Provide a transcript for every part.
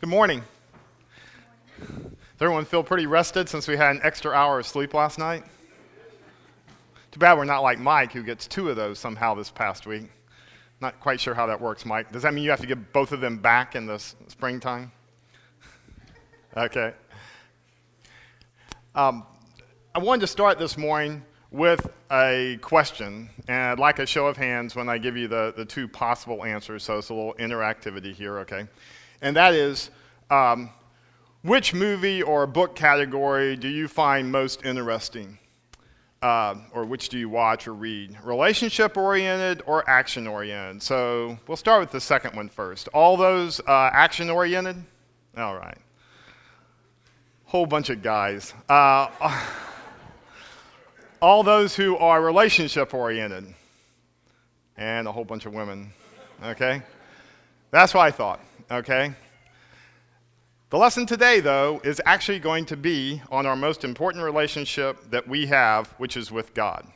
Good morning. Does everyone feel pretty rested since we had an extra hour of sleep last night? Too bad we're not like Mike, who gets 2 of those somehow this past week. Not quite sure how that works, Mike. Does that mean you have to give both of them back in the springtime? Okay. I wanted to start this morning with a question, and I'd like a show of hands when I give you the 2 possible answers, so it's a little interactivity here, okay? And that is, which movie or book category do you find most interesting? Or which do you watch or read? Relationship-oriented or action-oriented? So we'll start with the second one first. All those action-oriented? All right. Whole bunch of guys. All those who are relationship-oriented. And a whole bunch of women. Okay? That's what I thought. Okay? The lesson today, though, is actually going to be on our most important relationship that we have, which is with God.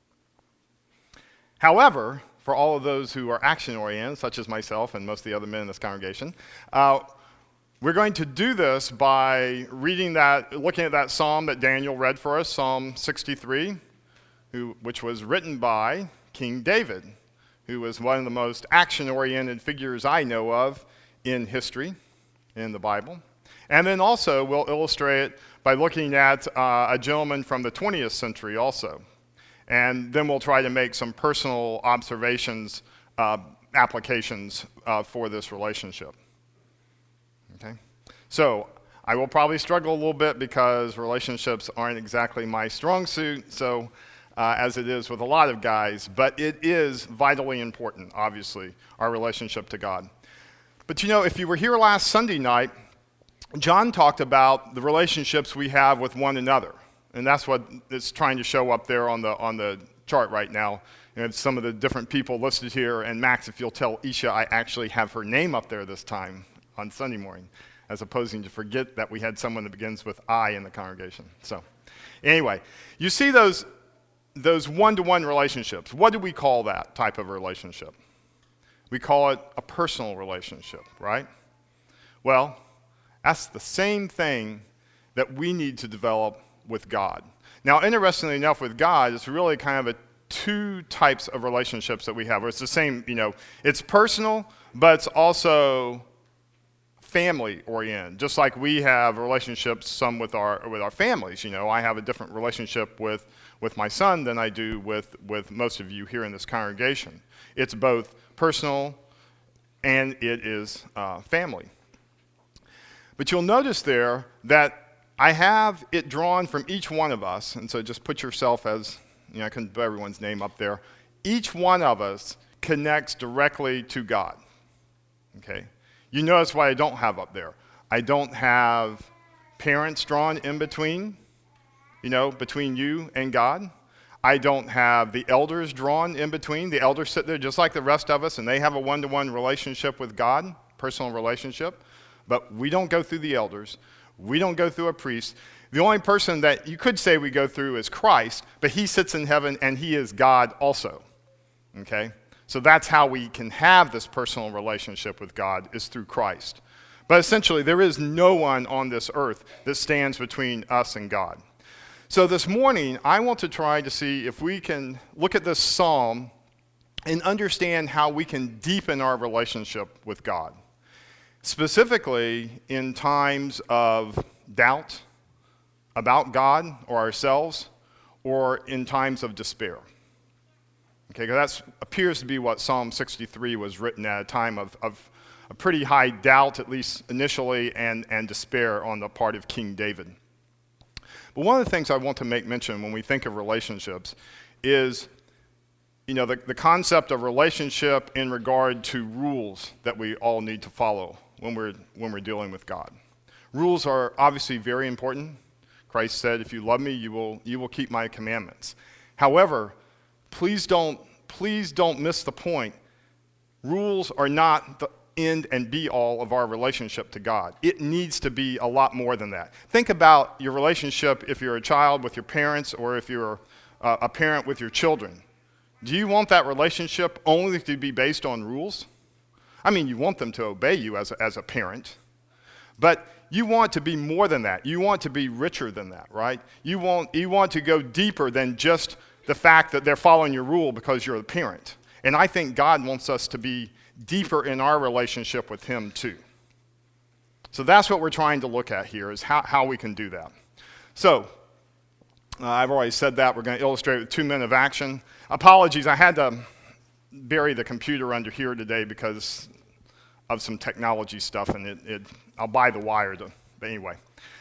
However, for all of those who are action-oriented, such as myself and most of the other men in this congregation, we're going to do this by looking at that psalm that Daniel read for us, Psalm 63, which was written by King David, who was one of the most action-oriented figures I know of in history, in the Bible. And then also, we'll illustrate it by looking at a gentleman from the 20th century also. And then we'll try to make some personal observations, applications for this relationship. Okay? So, I will probably struggle a little bit because relationships aren't exactly my strong suit, so as it is with a lot of guys, but it is vitally important, obviously, our relationship to God. But you know, if you were here last Sunday night, John talked about the relationships we have with one another. And that's what is trying to show up there on the chart right now. And some of the different people listed here. And Max, if you'll tell Isha, I actually have her name up there this time on Sunday morning, as opposed to forget that we had someone that begins with I in the congregation. So anyway, you see those one-to-one relationships. What do we call that type of relationship? We call it a personal relationship, right? Well, that's the same thing that we need to develop with God. Now, interestingly enough, with God, it's really kind of 2 types of relationships that we have. It's the same, it's personal, but it's also family-oriented. Just like we have relationships, some with our families. I have a different relationship with my son than I do with most of you here in this congregation. It's both personal and it is family. But you'll notice there that I have it drawn from each one of us, and so just put yourself as, I couldn't put everyone's name up there. Each one of us connects directly to God. Okay? You notice what I don't have up there. I don't have parents drawn in between, between you and God. I don't have the elders drawn in between. The elders sit there just like the rest of us, and they have a one-to-one relationship with God, personal relationship. But we don't go through the elders. We don't go through a priest. The only person that you could say we go through is Christ, but he sits in heaven, and he is God also. Okay? So that's how we can have this personal relationship with God, is through Christ. But essentially, there is no one on this earth that stands between us and God. So this morning, I want to try to see if we can look at this psalm and understand how we can deepen our relationship with God. Specifically, in times of doubt about God or ourselves, or in times of despair. Okay, because that appears to be what Psalm 63 was written at, a time of a pretty high doubt, at least initially, and despair on the part of King David. But one of the things I want to make mention when we think of relationships is, the concept of relationship in regard to rules that we all need to follow when we're dealing with God. Rules are obviously very important. Christ said, if you love me, you will keep my commandments. However, please don't miss the point. Rules are not the end and be all of our relationship to God. It needs to be a lot more than that. Think about your relationship if you're a child with your parents, or if you're a parent with your children. Do you want that relationship only to be based on rules? I mean, you want them to obey you as a parent, But you want to be more than that. You want to be richer than that, right? You want to go deeper than just the fact that they're following your rule because you're the parent. And I think God wants us to be deeper in our relationship with him too. So that's what we're trying to look at here, is how we can do that. So I've already said that. We're going to illustrate with 2 men of action. Apologies, I had to bury the computer under here today because of some technology stuff, and I'll buy the wire, but anyway.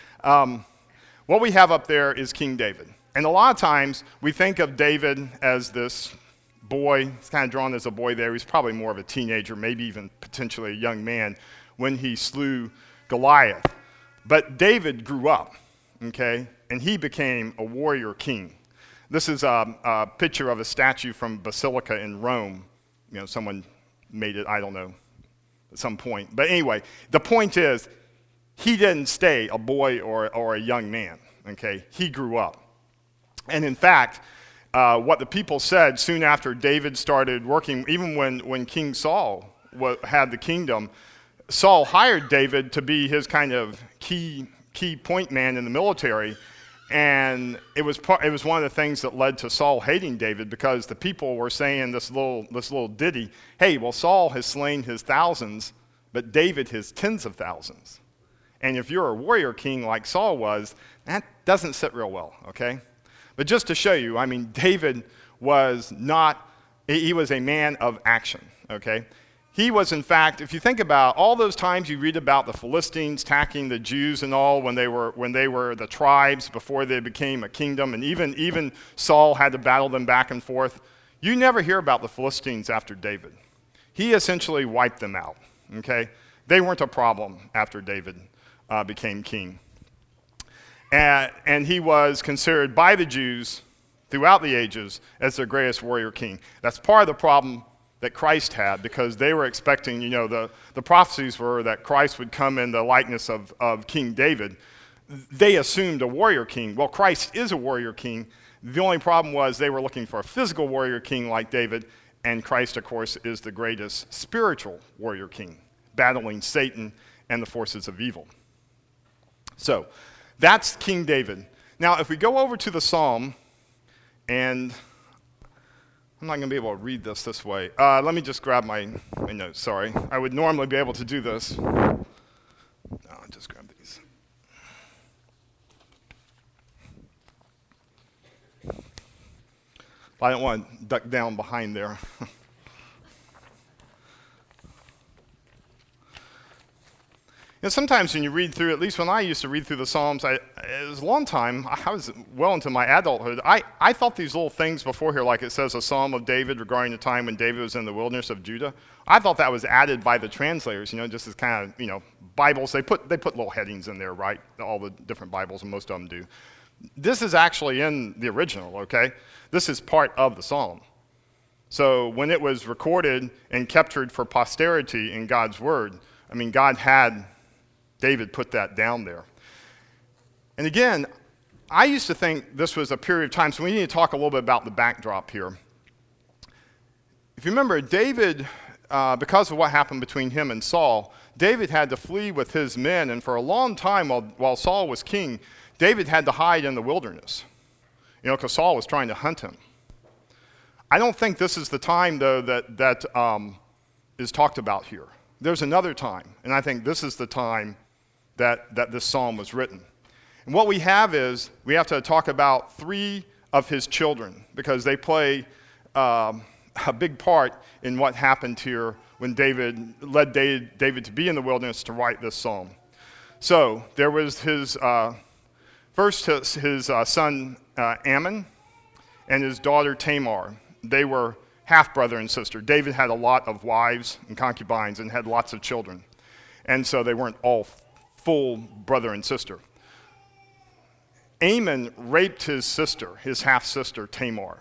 What we have up there is King David. And a lot of times we think of David as this boy. He's kind of drawn as a boy there. He's probably more of a teenager, maybe even potentially a young man when he slew Goliath. But David grew up, okay, and he became a warrior king. This is a picture of a statue from Basilica in Rome. You know, someone made it, I don't know, at some point. But anyway, the point is, he didn't stay a boy or a young man, okay? He grew up. And in fact, what the people said soon after David started working, even when King Saul had the kingdom, Saul hired David to be his kind of key point man in the military. And it was one of the things that led to Saul hating David, because the people were saying this little ditty, hey, well, Saul has slain his thousands, but David his tens of thousands. And if you're a warrior king like Saul was, that doesn't sit real well, okay? But just to show you, I mean, David was he was a man of action, okay? He was, in fact, if you think about all those times you read about the Philistines attacking the Jews and all when they were the tribes before they became a kingdom, and even Saul had to battle them back and forth, you never hear about the Philistines after David. He essentially wiped them out, okay? They weren't a problem after David became king. And he was considered by the Jews throughout the ages as their greatest warrior king. That's part of the problem that Christ had, because they were expecting, you know, the prophecies were that Christ would come in the likeness of King David. They assumed a warrior king. Well, Christ is a warrior king. The only problem was they were looking for a physical warrior king like David, and Christ, of course, is the greatest spiritual warrior king, battling Satan and the forces of evil. So that's King David. Now, if we go over to the Psalm, and I'm not going to be able to read this way. Let me just grab my notes, sorry. I would normally be able to do this. No, I'll just grab these. I don't want to duck down behind there. And sometimes when you read through, at least when I used to read through the Psalms, it was a long time, I was well into my adulthood, I thought these little things before here, like it says a Psalm of David regarding the time when David was in the wilderness of Judah, I thought that was added by the translators, you know, just as kind of, you know, Bibles, they put little headings in there, right? All the different Bibles, and most of them do. This is actually in the original, okay? This is part of the Psalm. So when it was recorded and captured for posterity in God's Word, I mean, God had David put that down there. And again, I used to think this was a period of time, so we need to talk a little bit about the backdrop here. If you remember, David, because of what happened between him and Saul, David had to flee with his men, and for a long time while Saul was king, David had to hide in the wilderness, you know, because Saul was trying to hunt him. I don't think this is the time, though, that is talked about here. There's another time, and I think this is the time that this psalm was written. And what we have is, we have to talk about 3 of his children, because they play a big part in what happened here when David led David to be in the wilderness to write this psalm. So there was his son Ammon and his daughter Tamar. They were half-brother and sister. David had a lot of wives and concubines and had lots of children. And so they weren't all full brother and sister. Ammon raped his sister, his half-sister Tamar.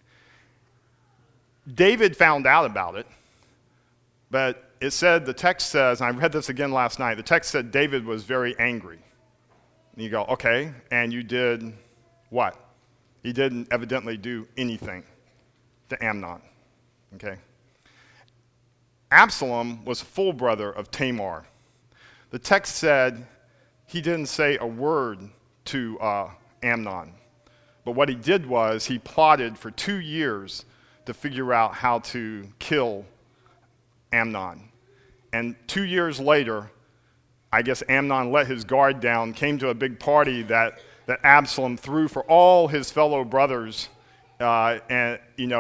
David found out about it, but it said, the text says, and I read this again last night, the text said David was very angry. And you go, okay, and you did what? He didn't evidently do anything to Amnon, okay? Absalom was full brother of Tamar. the text said he didn't say a word to Amnon. But what he did was he plotted for 2 years to figure out how to kill Amnon. And 2 years later, I guess Amnon let his guard down, came to a big party that Absalom threw for all his fellow brothers, fellow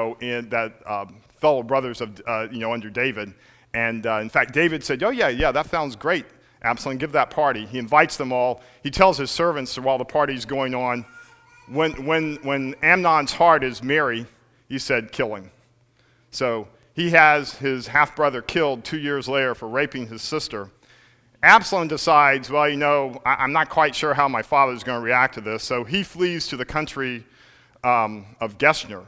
brothers of under David. And in fact, David said, "Oh yeah, that sounds great, Absalom. Give that party." He invites them all. He tells his servants while the party's going on, when Amnon's heart is merry, he said, "Kill him." So he has his half-brother killed 2 years later for raping his sister. Absalom decides, well, I'm not quite sure how my father's going to react to this, so he flees to the country of Geshur.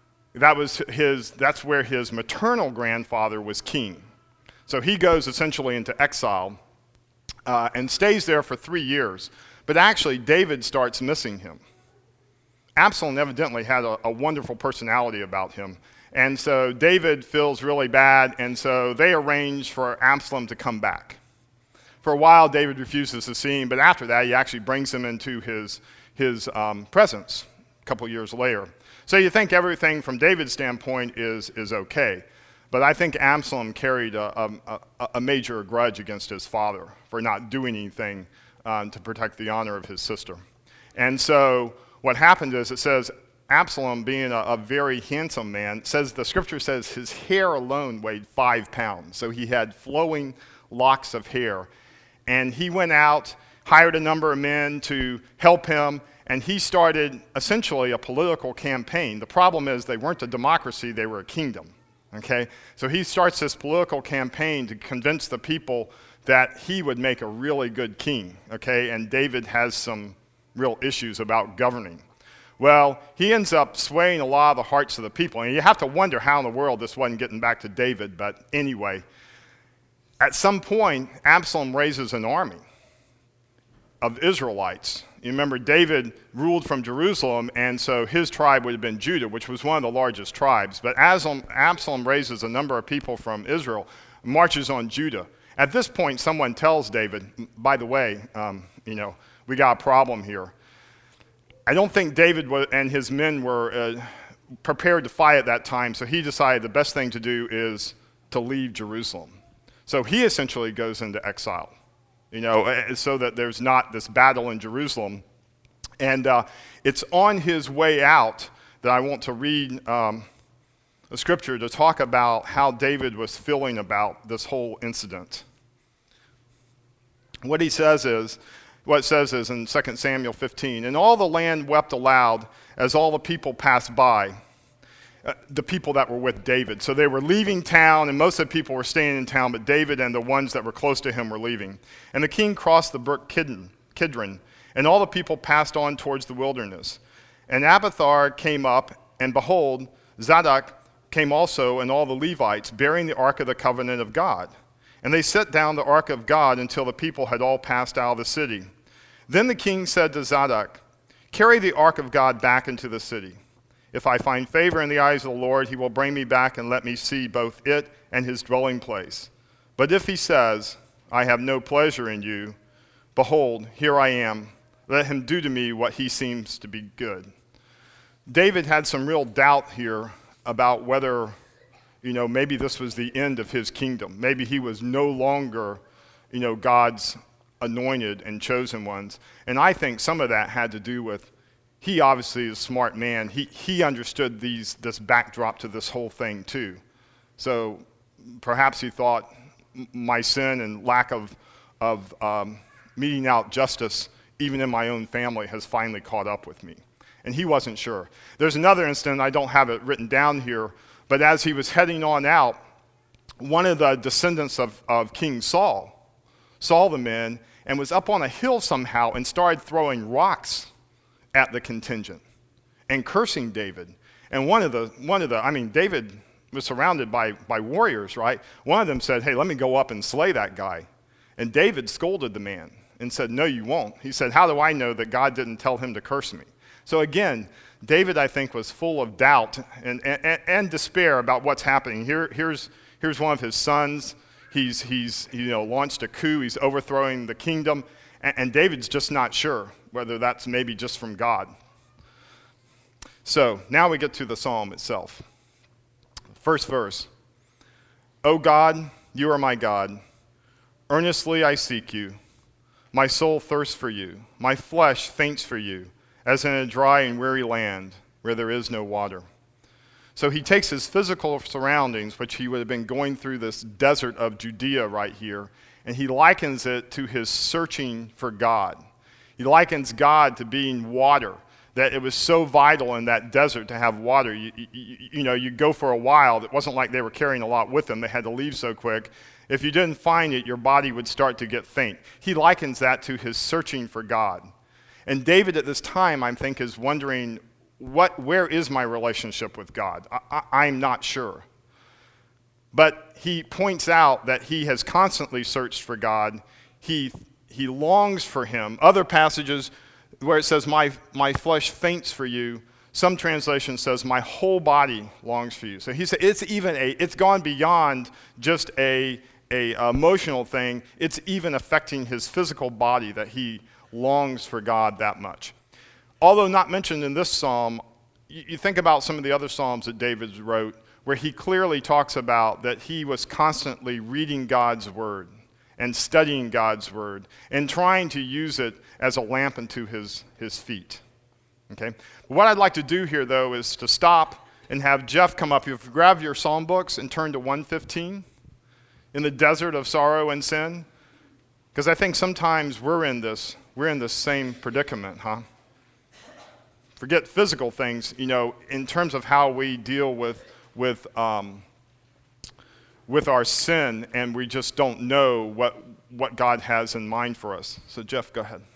That's where his maternal grandfather was king. So he goes essentially into exile and stays there for 3 years. But actually, David starts missing him. Absalom evidently had a wonderful personality about him. And so David feels really bad, and so they arrange for Absalom to come back. For a while, David refuses to see him, but after that, he actually brings him into his presence a couple years later. So you think everything from David's standpoint is okay. But I think Absalom carried a major grudge against his father for not doing anything to protect the honor of his sister. And so what happened is, it says, Absalom, being a very handsome man, the scripture says his hair alone weighed 5 pounds. So he had flowing locks of hair. And he went out, hired a number of men to help him, and he started essentially a political campaign. The problem is they weren't a democracy, they were a kingdom. Okay? So he starts this political campaign to convince the people that he would make a really good king. Okay? And David has some real issues about governing. Well, he ends up swaying a lot of the hearts of the people. And you have to wonder how in the world this wasn't getting back to David, but anyway. At some point, Absalom raises an army of Israelites. You remember, David ruled from Jerusalem, and so his tribe would have been Judah, which was one of the largest tribes. But Absalom raises a number of people from Israel, marches on Judah. At this point, someone tells David, by the way, we got a problem here. I don't think David and his men were prepared to fight at that time, so he decided the best thing to do is to leave Jerusalem. So he essentially goes into exile, so that there's not this battle in Jerusalem. And it's on his way out that I want to read a scripture to talk about how David was feeling about this whole incident. What it says is in 2 Samuel 15, "And all the land wept aloud as all the people passed by," the people that were with David. So they were leaving town, and most of the people were staying in town, but David and the ones that were close to him were leaving. "And the king crossed the brook Kidron, and all the people passed on towards the wilderness. And Abiathar came up, and behold, Zadok came also, and all the Levites, bearing the ark of the covenant of God. And they set down the ark of God until the people had all passed out of the city. Then the king said to Zadok, 'Carry the ark of God back into the city. If I find favor in the eyes of the Lord, he will bring me back and let me see both it and his dwelling place. But if he says, I have no pleasure in you, behold, here I am. Let him do to me what he seems to be good.'" David had some real doubt here about whether, maybe this was the end of his kingdom. Maybe he was no longer, God's anointed and chosen ones. And I think some of that had to do with, he obviously is a smart man. He understood this backdrop to this whole thing too. So perhaps he thought my sin and lack of meting out justice, even in my own family, has finally caught up with me. And he wasn't sure. There's another incident, I don't have it written down here, but as he was heading on out, one of the descendants of King Saul saw the men and was up on a hill somehow and started throwing rocks at the contingent and cursing David. And David was surrounded by warriors, right? One of them said, "Hey, let me go up and slay that guy." And David scolded the man and said, "No, you won't." He said, "How do I know that God didn't tell him to curse me?" So again, David, I think, was full of doubt and despair about what's happening. Here's one of his sons, He's launched a coup. He's overthrowing the kingdom. And David's just not sure whether that's maybe just from God. So now we get to the psalm itself. First verse. O God, you are my God. Earnestly I seek you. My soul thirsts for you. My flesh faints for you, as in a dry and weary land where there is no water. So he takes his physical surroundings, which he would have been going through this desert of Judea right here, and he likens it to his searching for God. He likens God to being water, that it was so vital in that desert to have water. You go for a while. It wasn't like they were carrying a lot with them. They had to leave so quick. If you didn't find it, your body would start to get faint. He likens that to his searching for God. And David at this time, I think, is wondering, where is my relationship with God? I'm not sure. But he points out that he has constantly searched for God. He longs for him. Other passages where it says, my flesh faints for you, some translation says, my whole body longs for you. So he said it's gone beyond just a emotional thing. It's even affecting his physical body that he longs for God that much. Although not mentioned in this psalm, you think about some of the other psalms that David wrote where he clearly talks about that he was constantly reading God's word and studying God's word and trying to use it as a lamp unto his feet. Okay? What I'd like to do here, though, is to stop and have Jeff come up. If you grab your psalm books and turn to 115, in the desert of sorrow and sin, because I think sometimes we're in this same predicament, huh? Forget physical things, in terms of how we deal with our sin, and we just don't know what God has in mind for us. So Jeff, go ahead.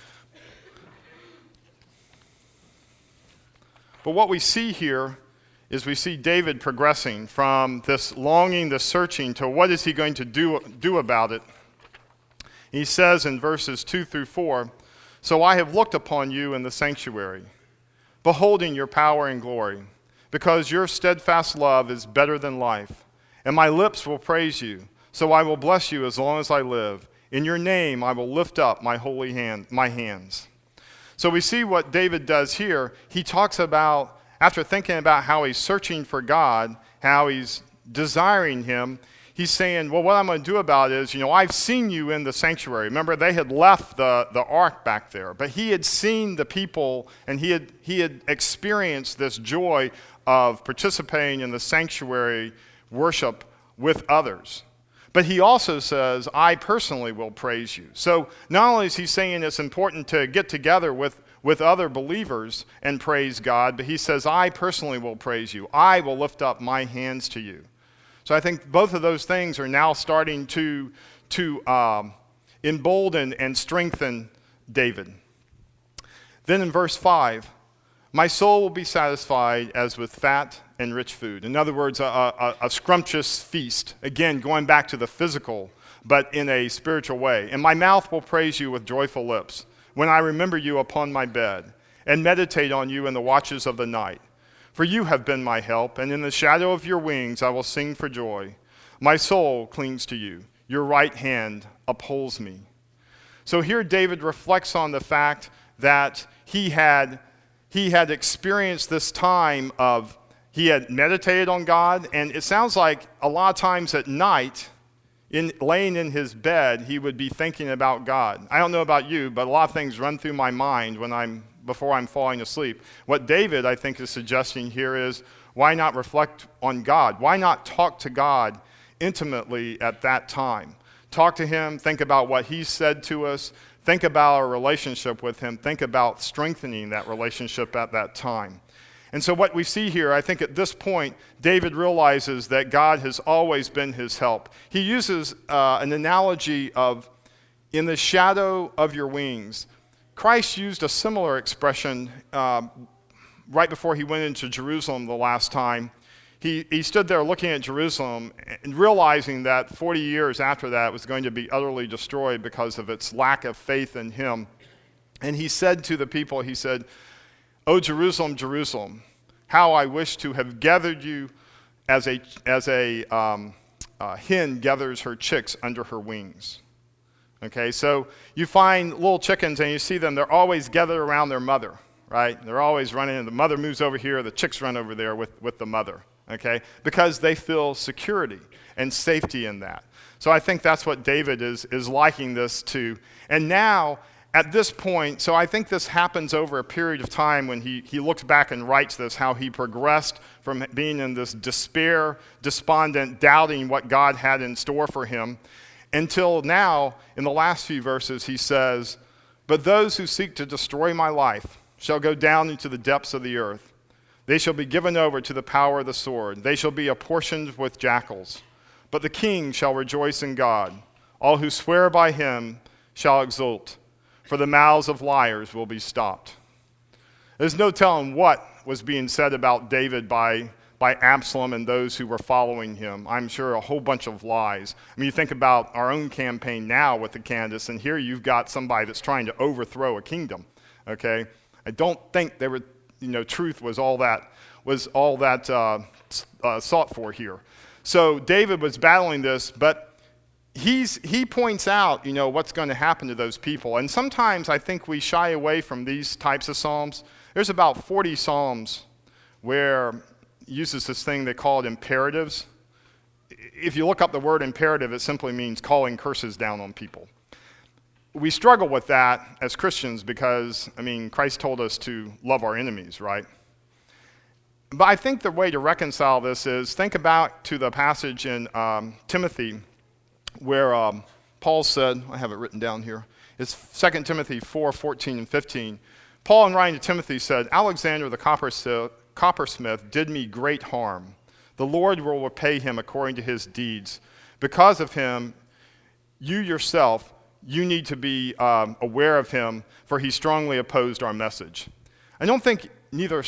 But what we see here is we see David progressing from this longing, this searching, to what is he going to do about it. He says in verses 2 through 4, "So I have looked upon you in the sanctuary, beholding your power and glory, because your steadfast love is better than life. And my lips will praise you, so I will bless you as long as I live. In your name I will lift up my my hands." So we see what David does here. He talks about, after thinking about how he's searching for God, how he's desiring him, he's saying, well, what I'm going to do about it is, I've seen you in the sanctuary. Remember, they had left the ark back there, but he had seen the people, and he had experienced this joy of participating in the sanctuary worship with others. But he also says, I personally will praise you. So not only is he saying it's important to get together with other believers and praise God, but he says, I personally will praise you. I will lift up my hands to you. So I think both of those things are now starting to embolden and strengthen David. Then in verse 5, my soul will be satisfied as with fat and rich food. In other words, a scrumptious feast. Again, going back to the physical, but in a spiritual way. And my mouth will praise you with joyful lips when I remember you upon my bed and meditate on you in the watches of the night. For you have been my help, and in the shadow of your wings I will sing for joy. My soul clings to you. Your right hand upholds me. So here David reflects on the fact that he had experienced this time of, he had meditated on God, and it sounds like a lot of times at night, laying in his bed, he would be thinking about God. I don't know about you, but a lot of things run through my mind before I'm falling asleep. What David, I think, is suggesting here is, why not reflect on God? Why not talk to God intimately at that time? Talk to him, think about what he said to us, think about our relationship with him, think about strengthening that relationship at that time. And so what we see here, I think at this point, David realizes that God has always been his help. He uses an analogy of, in the shadow of your wings. Christ used a similar expression right before he went into Jerusalem the last time. He stood there looking at Jerusalem and realizing that 40 years after that it was going to be utterly destroyed because of its lack of faith in him. And he said to the people, he said, "O Jerusalem, Jerusalem, how I wish to have gathered you as a hen gathers her chicks under her wings." Okay, so you find little chickens and you see them, they're always gathered around their mother, right? They're always running, and the mother moves over here, the chicks run over there with the mother, okay? Because they feel security and safety in that. So I think that's what David is liking this to. And now, at this point, so I think this happens over a period of time when he looks back and writes this, how he progressed from being in this despair, despondent, doubting what God had in store for him, until now, in the last few verses, he says, "But those who seek to destroy my life shall go down into the depths of the earth. They shall be given over to the power of the sword. They shall be apportioned with jackals. But the king shall rejoice in God. All who swear by him shall exult, for the mouths of liars will be stopped." There's no telling what was being said about David by Absalom and those who were following him. I'm sure a whole bunch of lies. I mean, you think about our own campaign now with the candidates, and here you've got somebody that's trying to overthrow a kingdom, okay? I don't think there were, truth was all that sought for here. So David was battling this, but he points out, what's going to happen to those people. And sometimes I think we shy away from these types of psalms. There's about 40 psalms where uses this thing they call it imperatives. If you look up the word imperative, it simply means calling curses down on people. We struggle with that as Christians because, Christ told us to love our enemies, right? But I think the way to reconcile this is think about to the passage in Timothy where Paul said, I have it written down here, it's 2 Timothy 4:14 and 15. Paul, in writing to Timothy, said, "Alexander the coppersmith did me great harm. The Lord will repay him according to his deeds. Because of him, you yourself, you need to be aware of him, for he strongly opposed our message." I don't think neither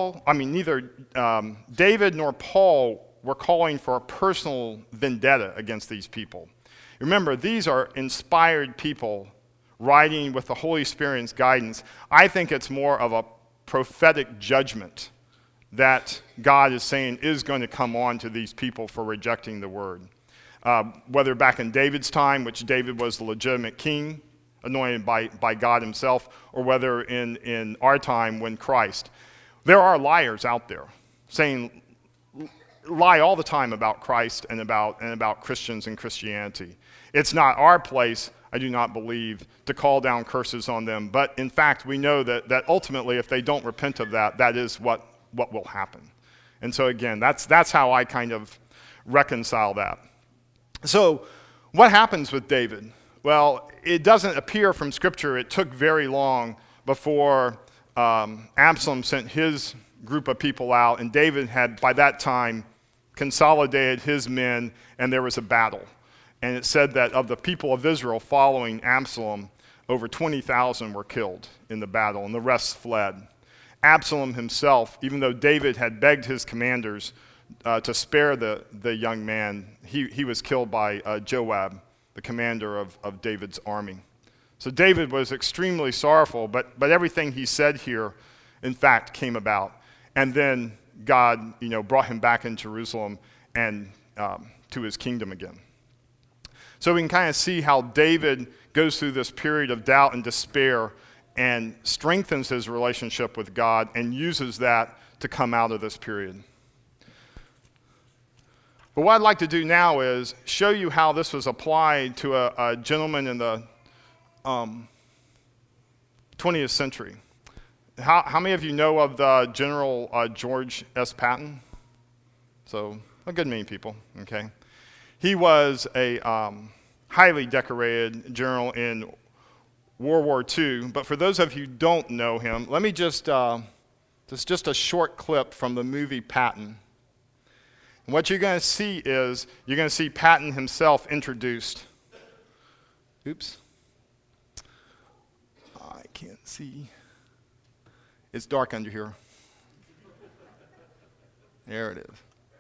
David nor Paul were calling for a personal vendetta against these people. Remember, these are inspired people writing with the Holy Spirit's guidance. I think it's more of a prophetic judgment that God is saying is going to come on to these people for rejecting the word. Whether back in David's time, which David was the legitimate king, anointed by God himself, or whether in our time when Christ. There are liars out there saying, lie all the time about Christ and about Christians and Christianity. It's not our place, I do not believe, to call down curses on them. But in fact, we know that ultimately, if they don't repent of that, that is what will happen. And so again, that's how I kind of reconcile that. So what happens with David? Well, it doesn't appear from Scripture it took very long before Absalom sent his group of people out, and David had, by that time, consolidated his men, and there was a battle. And it said that of the people of Israel following Absalom, over 20,000 were killed in the battle, and the rest fled. Absalom himself, even though David had begged his commanders to spare the young man, he was killed by Joab, the commander of David's army. So David was extremely sorrowful, but everything he said here, in fact, came about. And then God, brought him back in Jerusalem and to his kingdom again. So we can kind of see how David goes through this period of doubt and despair and strengthens his relationship with God and uses that to come out of this period. But what I'd like to do now is show you how this was applied to a gentleman in the 20th century. How many of you know of the General George S. Patton? So a good many people, okay. He was a highly decorated general in World War II, but for those of you who don't know him, let me just a short clip from the movie Patton. And what you're going to see is, you're going to see Patton himself introduced. Oops. I can't see. It's dark under here. There it is.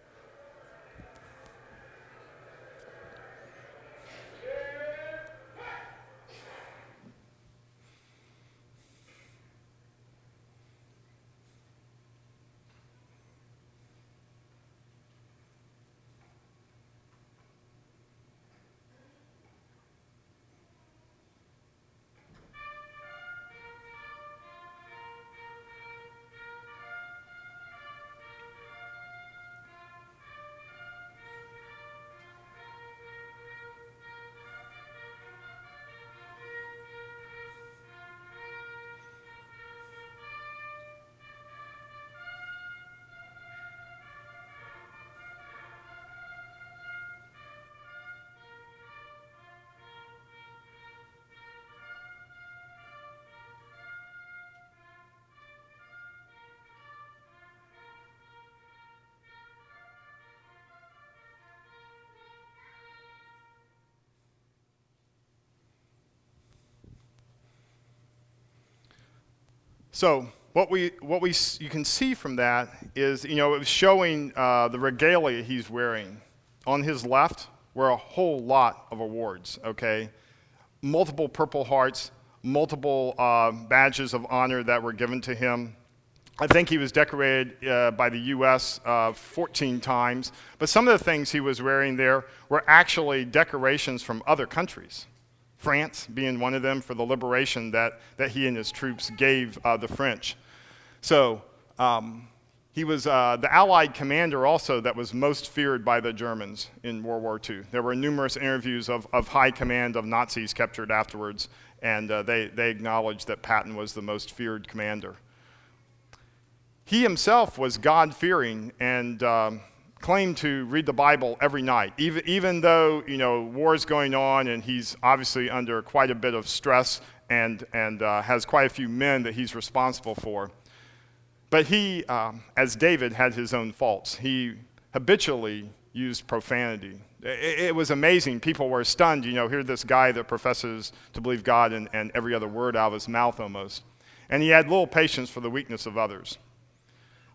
So you can see from that is, it was showing the regalia he's wearing. On his left were a whole lot of awards, okay? Multiple Purple Hearts, multiple badges of honor that were given to him. I think he was decorated by the U.S. 14 times, but some of the things he was wearing there were actually decorations from other countries. France being one of them for the liberation that he and his troops gave the French. So he was the Allied commander also that was most feared by the Germans in World War II. There were numerous interviews of high command of Nazis captured afterwards, and they acknowledged that Patton was the most feared commander. He himself was God-fearing and claimed to read the Bible every night, even though war is going on and he's obviously under quite a bit of stress and has quite a few men that he's responsible for. But he, as David, had his own faults. He habitually used profanity. It was amazing. People were stunned. Hear this guy that professes to believe God and every other word out of his mouth almost. And he had little patience for the weakness of others.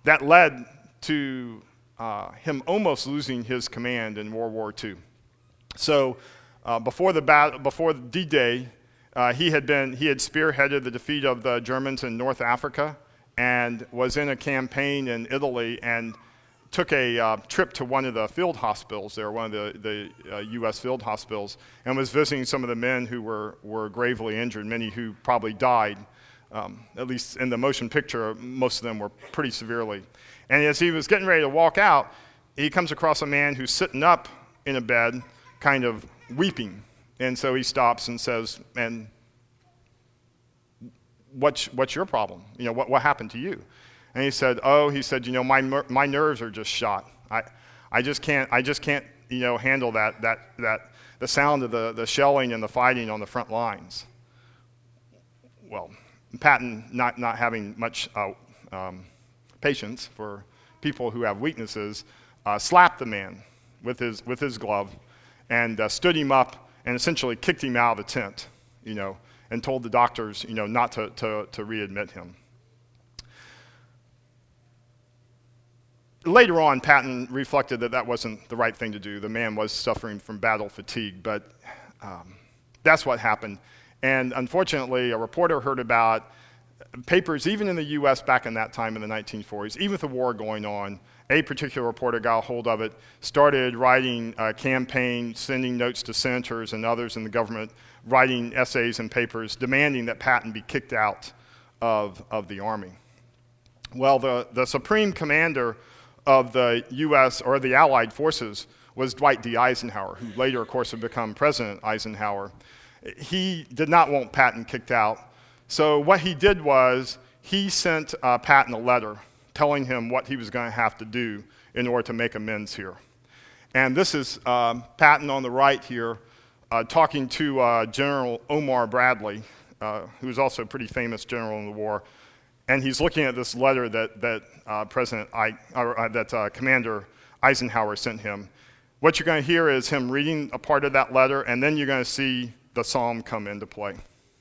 that led to him almost losing his command in World War II. So before D-Day, he had spearheaded the defeat of the Germans in North Africa and was in a campaign in Italy and took a trip to one of the field hospitals there, one of the U.S. field hospitals, and was visiting some of the men who were gravely injured, many who probably died. At least in the motion picture, most of them were pretty severely. And as he was getting ready to walk out, he comes across a man who's sitting up in a bed, kind of weeping. And so he stops and says, "And what's your problem? You know, what happened to you?" And he said, "You know, my nerves are just shot. I just can't, you know, handle the sound of the shelling and the fighting on the front lines." Well, Patton, not having much patience for people who have weaknesses, slapped the man with his glove and stood him up and essentially kicked him out of the tent, you know, and told the doctors, you know, not to readmit him. Later on, Patton reflected that that wasn't the right thing to do. The man was suffering from battle fatigue, but that's what happened. And unfortunately, a reporter heard about papers, even in the US back in that time in the 1940s, even with the war going on. A particular reporter got a hold of it, started writing a campaign, sending notes to senators and others in the government, writing essays and papers demanding that Patton be kicked out of the Army. Well, the supreme commander of the US, or the Allied forces, was Dwight D. Eisenhower, who later, of course, would become President Eisenhower. He did not want Patton kicked out. So what he did was he sent Patton a letter telling him what he was going to have to do in order to make amends here. And this is Patton on the right here talking to General Omar Bradley, who was also a pretty famous general in the war. And he's looking at this letter that Commander Eisenhower sent him. What you're going to hear is him reading a part of that letter, and then you're going to see the psalm come into play.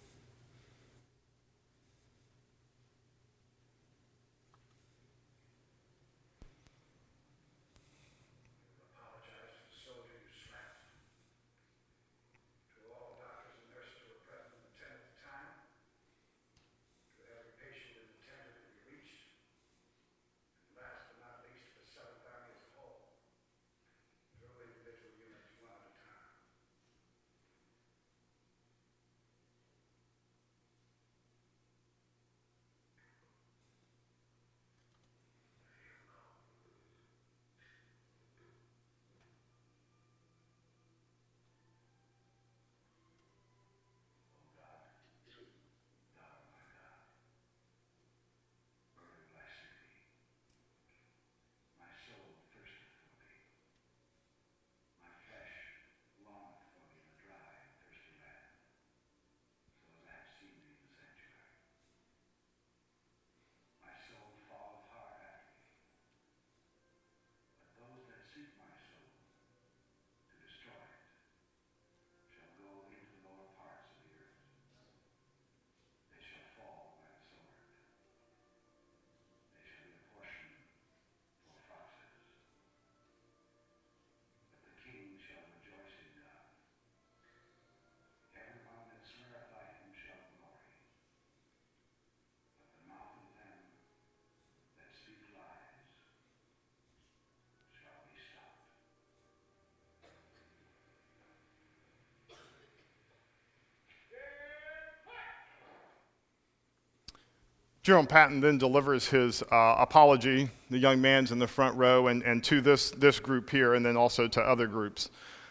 General Patton then delivers his apology. The young man's in the front row, and to this group here, and then also to other groups.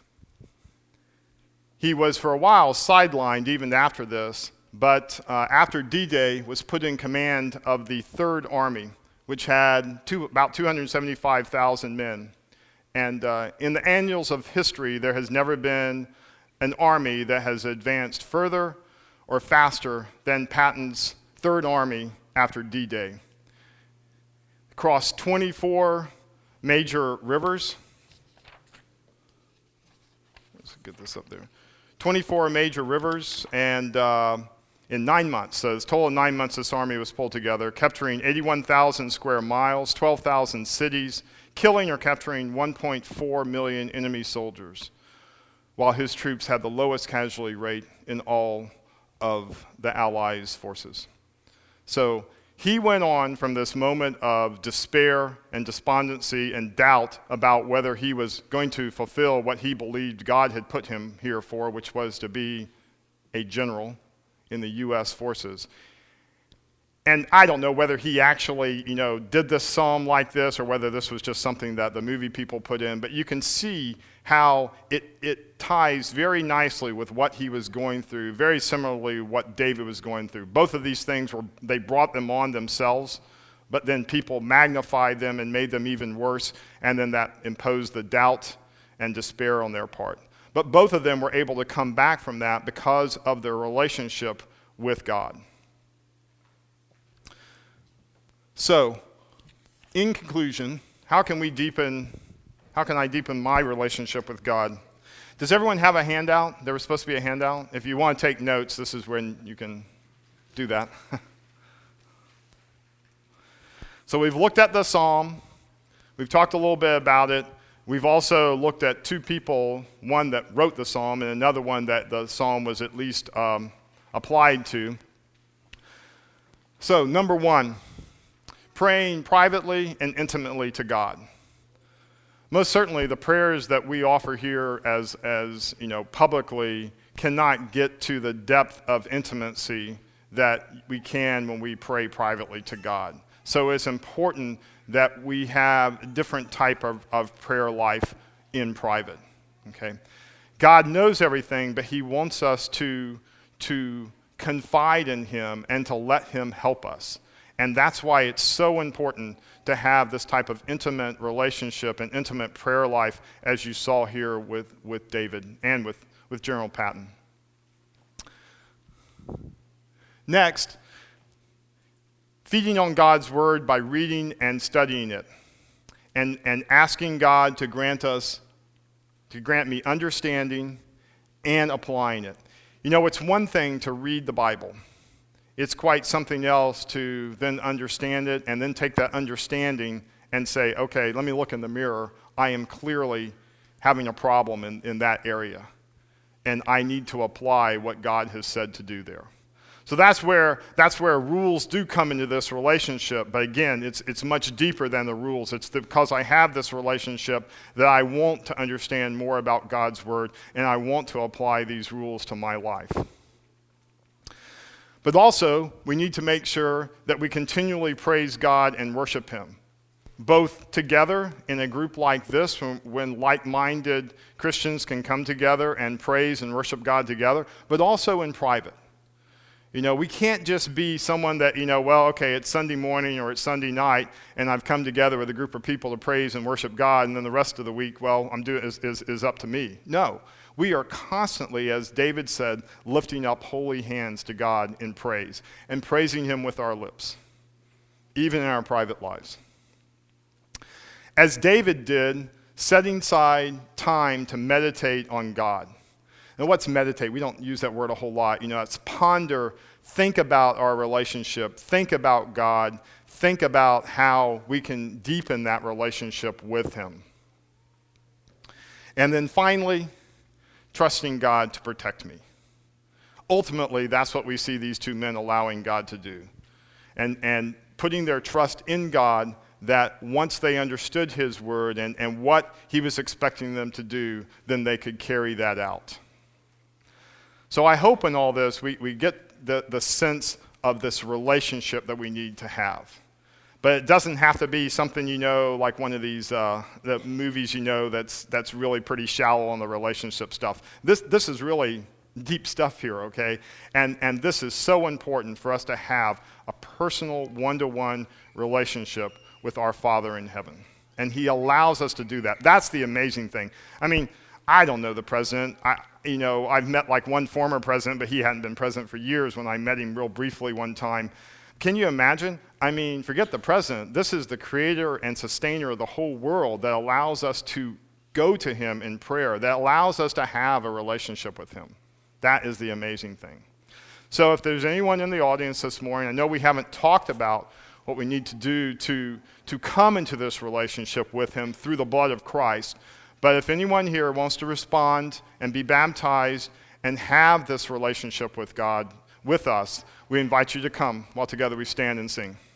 He was for a while sidelined even after this, but after D-Day was put in command of the 3rd Army, which had about 275,000 men. And in the annals of history, there has never been an army that has advanced further or faster than Patton's 3rd Army after D-Day. Crossed 24 major rivers. Let's get this up there. 24 major rivers, and in 9 months. So it's total of 9 months this army was pulled together, capturing 81,000 square miles, 12,000 cities, killing or capturing 1.4 million enemy soldiers, while his troops had the lowest casualty rate in all of the Allies' forces. So he went on from this moment of despair and despondency and doubt about whether he was going to fulfill what he believed God had put him here for, which was to be a general in the U.S. forces. And I don't know whether he actually, did this psalm like this or whether this was just something that the movie people put in, but you can see how it ties very nicely with what he was going through, very similarly what David was going through. Both of these things, they brought them on themselves, but then people magnified them and made them even worse, and then that imposed the doubt and despair on their part. But both of them were able to come back from that because of their relationship with God. So, in conclusion, how can I deepen my relationship with God? Does everyone have a handout? There was supposed to be a handout. If you want to take notes, this is when you can do that. So we've looked at the psalm. We've talked a little bit about it. We've also looked at two people, one that wrote the psalm and another one that the psalm was at least applied to. So, number one, praying privately and intimately to God. Most certainly, the prayers that we offer here as publicly cannot get to the depth of intimacy that we can when we pray privately to God. So it's important that we have a different type of prayer life in private. Okay, God knows everything, but he wants us to confide in him and to let him help us. And that's why it's so important to have this type of intimate relationship and intimate prayer life, as you saw here with David and with General Patton. Next, feeding on God's word by reading and studying it, and asking God to grant me understanding and applying it. It's one thing to read the Bible. It's quite something else to then understand it and then take that understanding and say, okay, let me look in the mirror. I am clearly having a problem in that area, and I need to apply what God has said to do there. So that's where rules do come into this relationship. But again, it's much deeper than the rules. It's because I have this relationship that I want to understand more about God's word, and I want to apply these rules to my life. But also, we need to make sure that we continually praise God and worship him, both together in a group like this, when like-minded Christians can come together and praise and worship God together, but also in private. We can't just be someone that, it's Sunday morning or it's Sunday night, and I've come together with a group of people to praise and worship God, and then the rest of the week, is up to me. No. We are constantly, as David said, lifting up holy hands to God in praise and praising him with our lips, even in our private lives. As David did, setting aside time to meditate on God. Now, what's meditate? We don't use that word a whole lot. It's ponder, think about our relationship, think about God, think about how we can deepen that relationship with him. And then finally, trusting God to protect me. Ultimately, that's what we see these two men allowing God to do. And putting their trust in God, that once they understood his word and what he was expecting them to do, then they could carry that out. So I hope in all this we get the sense of this relationship that we need to have. But it doesn't have to be something, like one of these the movies, that's really pretty shallow on the relationship stuff. This is really deep stuff here, okay? And this is so important for us to have a personal one-to-one relationship with our Father in heaven. And he allows us to do that. That's the amazing thing. I don't know the president. I've met like one former president, but he hadn't been president for years when I met him real briefly one time. Can you imagine? Forget the president. This is the creator and sustainer of the whole world that allows us to go to him in prayer, that allows us to have a relationship with him. That is the amazing thing. So if there's anyone in the audience this morning, I know we haven't talked about what we need to do to come into this relationship with him through the blood of Christ. But if anyone here wants to respond and be baptized and have this relationship with God with us, we invite you to come while together we stand and sing.